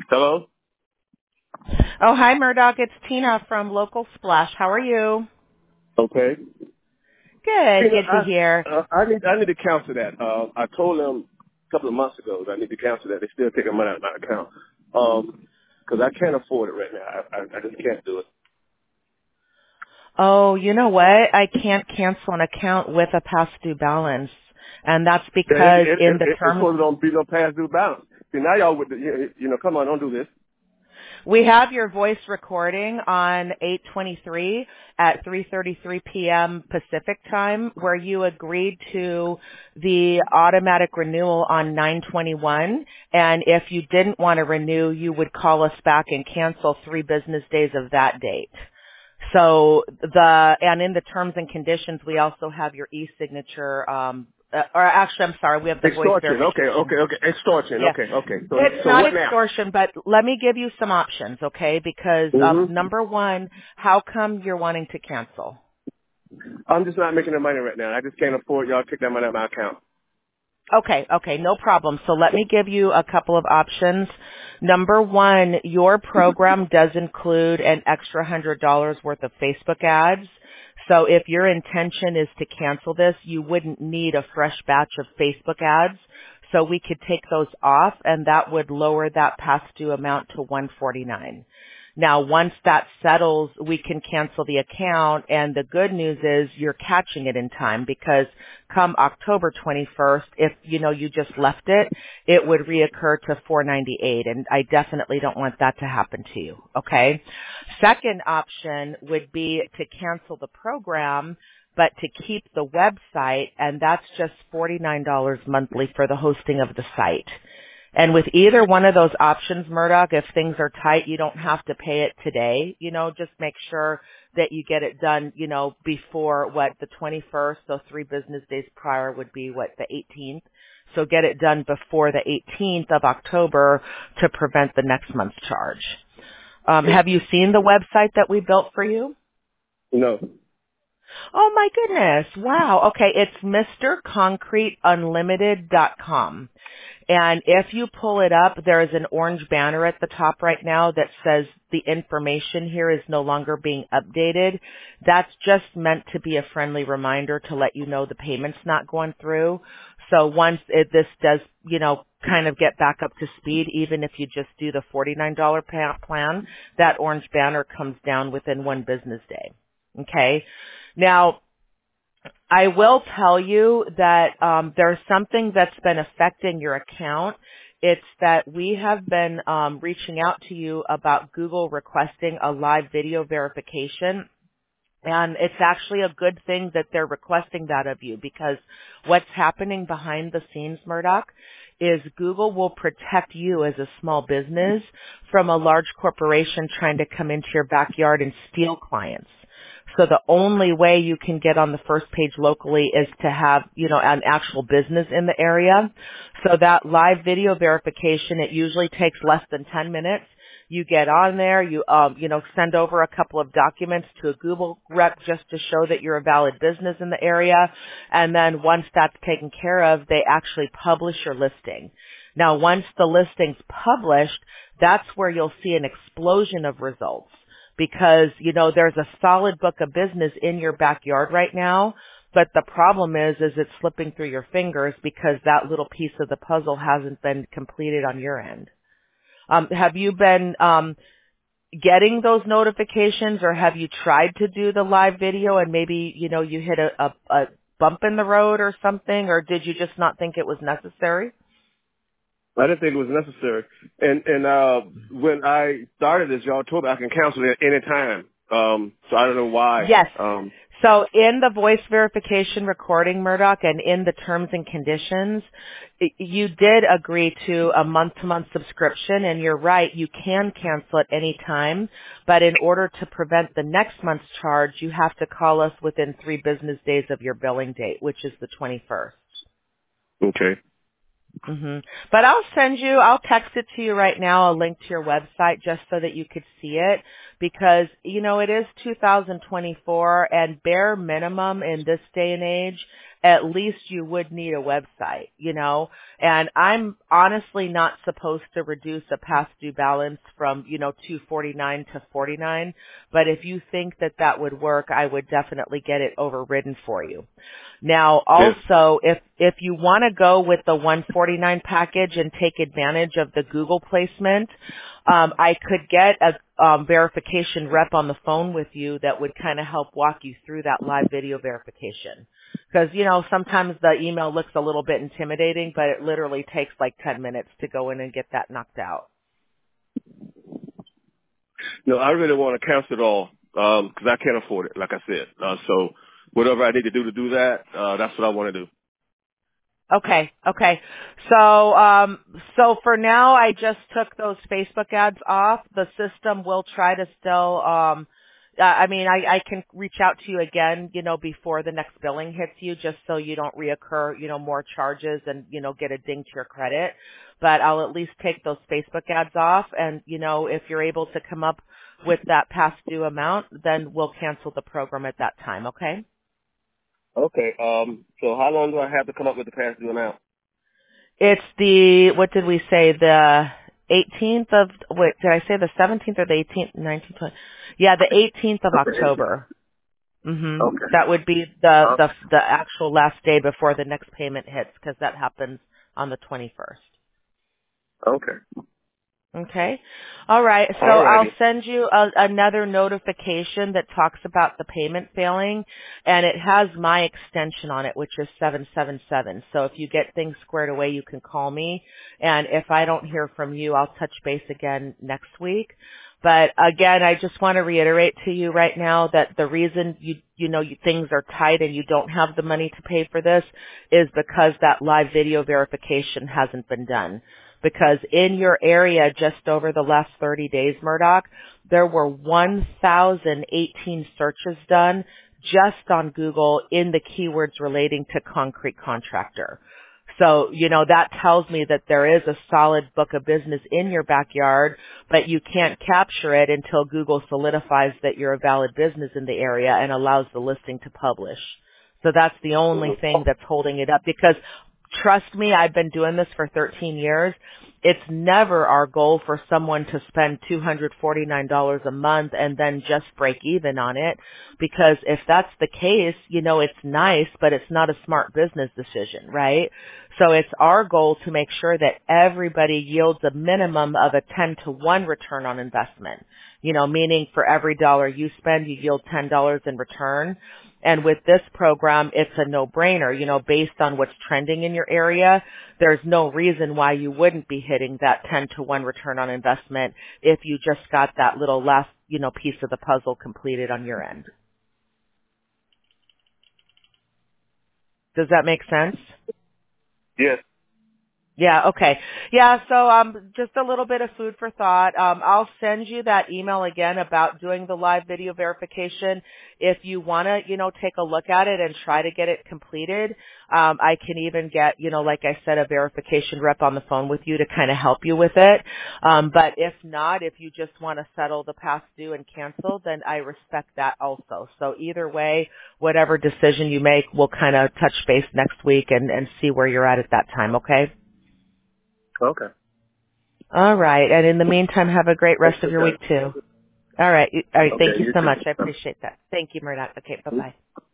Hello? Oh, hi, Murdoch. It's Tina from Local Splash. How are you? Okay. Good. Tina, Good to hear. I need to cancel that. I told them a couple of months ago that I need to cancel that. They still taking money out of my account. Because I can't afford it right now. I just can't do it. Oh, you know what? I can't cancel an account with a past due balance. And that's because in the It's terms, supposed to don't be no past due balance. See, now y'all with the, come on, don't do this. we have your voice recording on 8/23 at 3:33 p.m. Pacific time where you agreed to the automatic renewal on 9/21. And if you didn't want to renew, you would call us back and cancel 3 business days of that date. So and in the terms and conditions, we also have your e-signature, or actually, I'm sorry, we have the voice Extortion. verification. Okay. Extortion. Yeah. Okay. It's So not what now? extortion, but let me give you some options, okay? Because Mm-hmm. number one, how come you're wanting to cancel? I'm just not making the money right now. I just can't afford y'all to take that money out of my account. Okay, no problem. So let me give you a couple of options. Number one, your program does include an extra $100 worth of Facebook ads. So if your intention is to cancel this, you wouldn't need a fresh batch of Facebook ads. So we could take those off and that would lower that past due amount to $149. Now, once that settles, we can cancel the account, and the good news is you're catching it in time because come October 21st, if you just left it, it would reoccur to $498, and I definitely don't want that to happen to you, okay? Second option would be to cancel the program, but to keep the website, and that's just $49 monthly for the hosting of the site. And with either one of those options, Murdoch, if things are tight, you don't have to pay it today. Just make sure that you get it done, before the 21st. So 3 business days prior would be the 18th. So get it done before the 18th of October to prevent the next month's charge. Have you seen the website that we built for you? No. Oh my goodness. Wow. Okay. It's MrConcreteUnlimited.com. And if you pull it up, there is an orange banner at the top right now that says the information here is no longer being updated. That's just meant to be a friendly reminder to let you know the payment's not going through. So once this does, kind of get back up to speed, even if you just do the $49 plan, that orange banner comes down within 1 business day. Okay. Now, I will tell you that there's something that's been affecting your account. It's that we have been reaching out to you about Google requesting a live video verification. And it's actually a good thing that they're requesting that of you because what's happening behind the scenes, Murdoch, is Google will protect you as a small business from a large corporation trying to come into your backyard and steal clients. So the only way you can get on the first page locally is to have, an actual business in the area. So that live video verification, it usually takes less than 10 minutes. You get on there, you send over a couple of documents to a Google rep just to show that you're a valid business in the area. And then once that's taken care of, they actually publish your listing. Now, once the listing's published, that's where you'll see an explosion of results. Because, there's a solid book of business in your backyard right now, but the problem is it's slipping through your fingers because that little piece of the puzzle hasn't been completed on your end. Have you been getting those notifications, or have you tried to do the live video and maybe, you hit a bump in the road or something, or did you just not think it was necessary? I didn't think it was necessary. And when I started this, y'all told me I can cancel it at any time. So I don't know why. Yes. So in the voice verification recording, Murdoch, and in the terms and conditions, you did agree to a month-to-month subscription, and you're right, you can cancel at any time, but in order to prevent the next month's charge, you have to call us within 3 business days of your billing date, which is the 21st. Okay. But I'll text it to you right now, a link to your website just so that you could see it because, it is 2024 and bare minimum in this day and age, at least you would need a website, you know, and I'm honestly not supposed to reduce a past due balance from, you know, 249 to 49, but if you think that that would work, I would definitely get it overridden for you. Now, Yes. also, if you want to go with the 149 package and take advantage of the Google placement, I could get a verification rep on the phone with you that would kind of help walk you through that live video verification. Because, you know, sometimes the email looks a little bit intimidating, but it literally takes like 10 minutes to go in and get that knocked out. No, I really want to cancel it all because I can't afford it, like I said. So whatever I need to do that, that's what I want to do. Okay. So for now, I just took those Facebook ads off. The system will try to still, I can reach out to you again, you know, before the next billing hits you, just so you don't reoccur, you know, more charges and, you know, get a ding to your credit. But I'll at least take those Facebook ads off. And, you know, if you're able to come up with that past due amount, then we'll cancel the program at that time. Okay. Okay. So how long do I have to come up with the past due amount? It's what did we say, the 18th of, wait, did I say the 17th or the 18th, 19th, 20? Yeah, the 18th of October. Okay. That would be the actual last day before the next payment hits, because that happens on the 21st. Okay. Okay. All right. So I'll send you another notification that talks about the payment failing, and it has my extension on it, which is 777. So if you get things squared away, you can call me. And if I don't hear from you, I'll touch base again next week. But again, I just want to reiterate to you right now that the reason things are tight and you don't have the money to pay for this is because that live video verification hasn't been done. Because in your area, just over the last 30 days, Murdoch, there were 1,018 searches done just on Google in the keywords relating to concrete contractor. So, you know, that tells me that there is a solid book of business in your backyard, but you can't capture it until Google solidifies that you're a valid business in the area and allows the listing to publish. So that's the only thing that's holding it up, because trust me, I've been doing this for 13 years. It's never our goal for someone to spend $249 a month and then just break even on it, because if that's the case, you know, it's nice, but it's not a smart business decision, right? So it's our goal to make sure that everybody yields a minimum of a 10-to-1 return on investment. You know, meaning for every dollar you spend, you yield $10 in return. And with this program, it's a no-brainer. You know, based on what's trending in your area, there's no reason why you wouldn't be hitting that 10-to-1 return on investment if you just got that little last, you know, piece of the puzzle completed on your end. Does that make sense? Yes. Yeah, okay. Yeah, so just a little bit of food for thought. I'll send you that email again about doing the live video verification. If you want to, you know, take a look at it and try to get it completed, I can even get, you know, like I said, a verification rep on the phone with you to kind of help you with it. But if not, if you just want to settle the past due and cancel, then I respect that also. So either way, whatever decision you make, we'll kind of touch base next week and see where you're at that time, okay? Okay. All right. And in the meantime, have a great rest of your week, too. All right. Okay, Thank you you so too. much. I appreciate that. Thank you, Murdoch. Okay. Bye-bye.